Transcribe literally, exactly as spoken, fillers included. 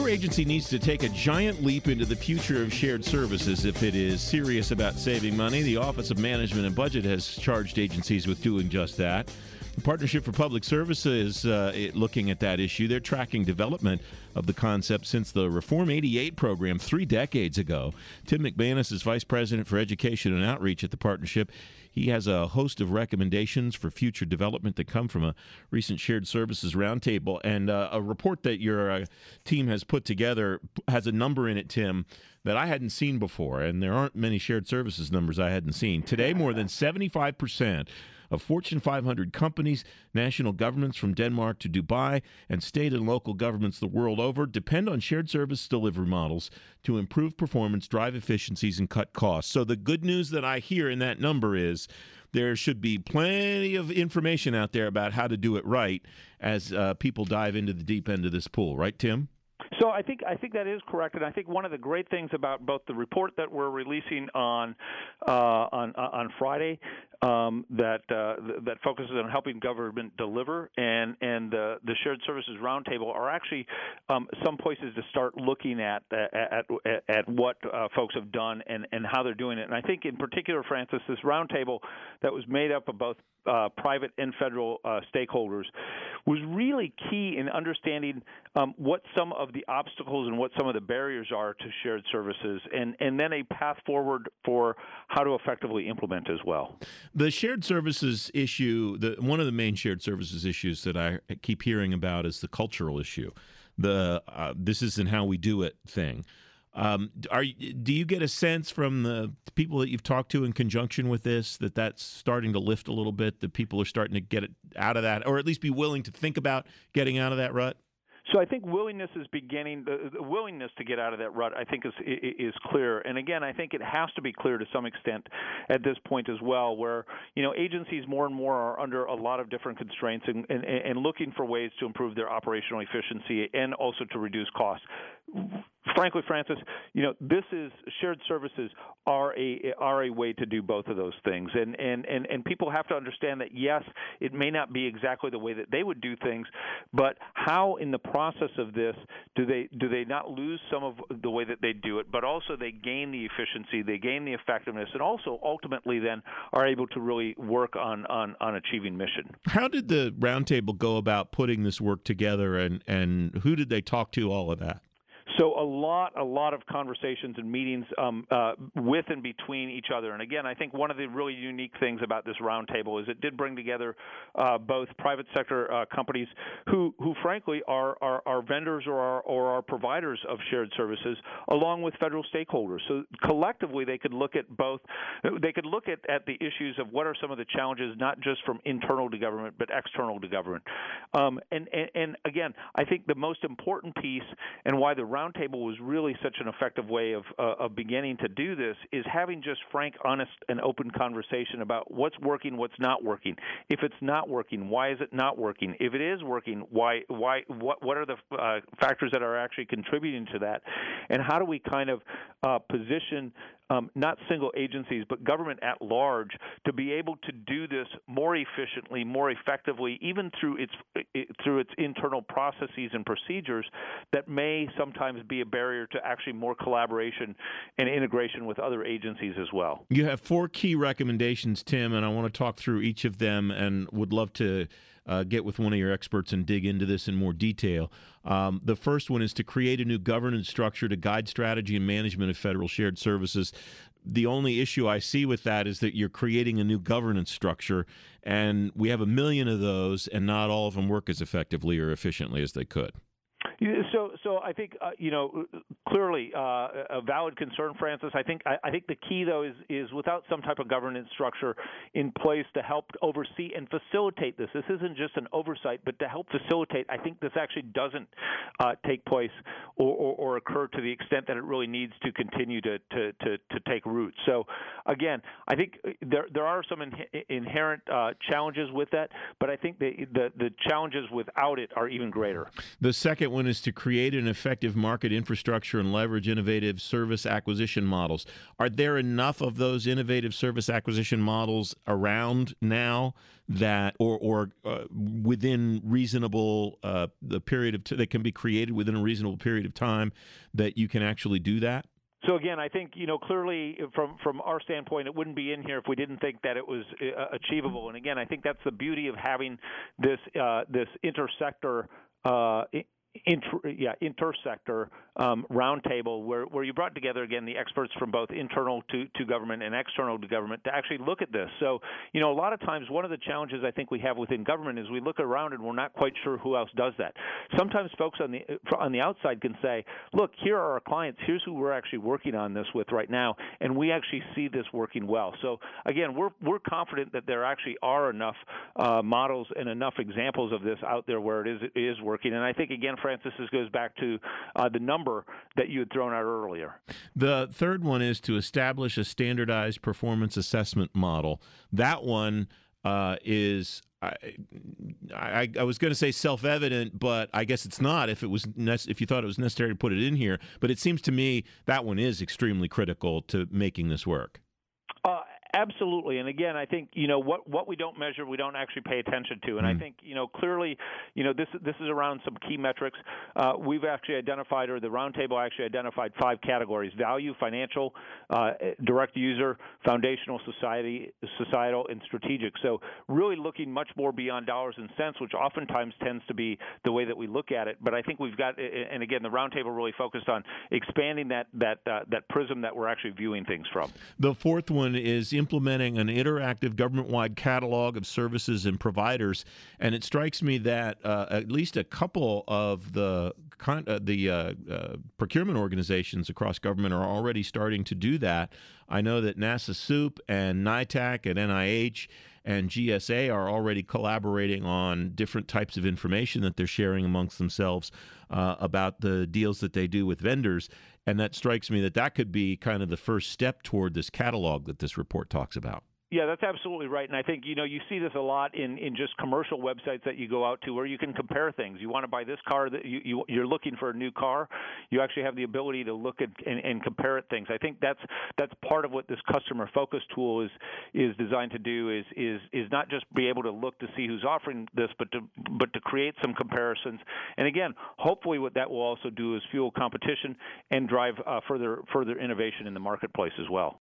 Your agency needs to take a giant leap into the future of shared services if it is serious about saving money. The Office of Management and Budget has charged agencies with doing just that. The Partnership for Public Service is uh, looking at that issue. They're tracking development of the concept since the Reform eighty-eight program three decades ago. Tim McManus is Vice President for Education and Outreach at the Partnership. He has a host of recommendations for future development that come from a recent Shared Services Roundtable. And uh, a report that your uh, team has put together has a number in it, Tim, that I hadn't seen before. And there aren't many shared services numbers I hadn't seen. Today, more than seventy-five percent of Fortune five hundred companies, national governments from Denmark to Dubai, and state and local governments the world over depend on shared service delivery models to improve performance, drive efficiencies, and cut costs. So the good news that I hear in that number is there should be plenty of information out there about how to do it right as uh, people dive into the deep end of this pool. Right, Tim? So I think I think that is correct, and I think one of the great things about both the report that we're releasing on uh, on on Friday um, that uh, that focuses on helping government deliver, and and uh, the Shared Services Roundtable are actually um, some places to start looking at at at, at what uh, folks have done and, and how they're doing it. And I think in particular, Francis, this roundtable that was made up of both uh, private and federal uh, stakeholders was really key in understanding um, what some of the obstacles and what some of the barriers are to shared services, and, and then a path forward for how to effectively implement as well. The shared services issue, the one of the main shared services issues that I keep hearing about is the cultural issue, the uh, this isn't how we do it thing. Um, are do you get a sense from the people that you've talked to in conjunction with this that that's starting to lift a little bit, that people are starting to get it out of that, or at least be willing to think about getting out of that rut? So I think willingness is beginning. The, the willingness to get out of that rut, I think, is is clear. And again, I think it has to be clear to some extent at this point as well, where you know agencies more and more are under a lot of different constraints and, and, and looking for ways to improve their operational efficiency and also to reduce costs. Frankly, Francis, you know, this is shared services are a are a way to do both of those things, and and and and people have to understand that yes, it may not be exactly the way that they would do things, but how in the process of this do they do they not lose some of the way that they do it, but also they gain the efficiency, they gain the effectiveness, and also ultimately then are able to really work on on, on achieving mission. How did the roundtable go about putting this work together, and and who did they talk to? All of that. So a lot, a lot of conversations and meetings um, uh, with and between each other. And again, I think one of the really unique things about this roundtable is it did bring together uh, both private sector uh, companies who, who frankly are, are, are vendors or are, or are providers of shared services, along with federal stakeholders. So collectively, they could look at both. They could look at, at the issues of what are some of the challenges, not just from internal to government, but external to government. Um, and, and, and again, I think the most important piece and why the roundtable was really such an effective way of uh, of beginning to do this is having just frank, honest, and open conversation about what's working, what's not working. If it's not working, why is it not working? If it is working, why why what what are the uh, factors that are actually contributing to that? And how do we kind of uh, position Um, not single agencies, but government at large, to be able to do this more efficiently, more effectively, even through its it, through its internal processes and procedures that may sometimes be a barrier to actually more collaboration and integration with other agencies as well. You have four key recommendations, Tim, and I want to talk through each of them and would love to uh, get with one of your experts and dig into this in more detail. Um, the first one is to create a new governance structure to guide strategy and management of federal shared services. The only issue I see with that is that you're creating a new governance structure, and we have a million of those, and not all of them work as effectively or efficiently as they could. So, so I think uh, you know clearly uh, a valid concern, Francis. I think I, I think the key though is is without some type of governance structure in place to help oversee and facilitate this. This isn't just an oversight, but to help facilitate. I think this actually doesn't uh, take place or, or, or occur to the extent that it really needs to continue to to, to, to take root. So, again, I think there there are some in, inherent uh, challenges with that, but I think the, the the challenges without it are even greater. The second one one is to create an effective market infrastructure and leverage innovative service acquisition models. Are there enough of those innovative service acquisition models around now that, or or uh, within reasonable uh, the period of t- that can be created within a reasonable period of time that you can actually do that? So again, I think, you know, clearly from from our standpoint, it wouldn't be in here if we didn't think that it was uh, achievable. And again, I think that's the beauty of having this uh, this intersector. Uh, Inter, yeah, intersector um, roundtable where, where you brought together, again, the experts from both internal to, to government and external to government to actually look at this. So, you know, a lot of times one of the challenges I think we have within government is we look around and we're not quite sure who else does that. Sometimes folks on the on the outside can say, look, here are our clients. Here's who we're actually working on this with right now, and we actually see this working well. So, again, we're we're confident that there actually are enough uh, models and enough examples of this out there where it is it is working. And I think, again, Francis, this goes back to uh, the number that you had thrown out earlier. The third one is to establish a standardized performance assessment model. That one uh, is, I, I, I was going to say self-evident, but I guess it's not if it was nec- if you thought it was necessary to put it in here. But it seems to me that one is extremely critical to making this work. Uh, Absolutely, and again, I think, you know, what what we don't measure, we don't actually pay attention to, and mm. I think, you know, clearly, you know, this this is around some key metrics. Uh, we've actually identified, or the roundtable actually identified five categories: value, financial, uh, direct user, foundational, society, societal, and strategic. So really looking much more beyond dollars and cents, which oftentimes tends to be the way that we look at it. But I think we've got, and again, the roundtable really focused on expanding that that uh, that prism that we're actually viewing things from. The fourth one is implementing an interactive government-wide catalog of services and providers, and it strikes me that uh, at least a couple of the con- uh, the uh, uh, procurement organizations across government are already starting to do that. I know that NASA SOUP and NITAC at N I H and G S A are already collaborating on different types of information that they're sharing amongst themselves uh, about the deals that they do with vendors. And that strikes me that that could be kind of the first step toward this catalog that this report talks about. Yeah, that's absolutely right. And I think, you know, you see this a lot in, in just commercial websites that you go out to where you can compare things. You want to buy this car, that you, you, you're looking for a new car. You actually have the ability to look at and, and compare at things. I think that's that's part of what this customer focus tool is is designed to do is is is not just be able to look to see who's offering this, but to but to create some comparisons. And again, hopefully what that will also do is fuel competition and drive uh, further further innovation in the marketplace as well.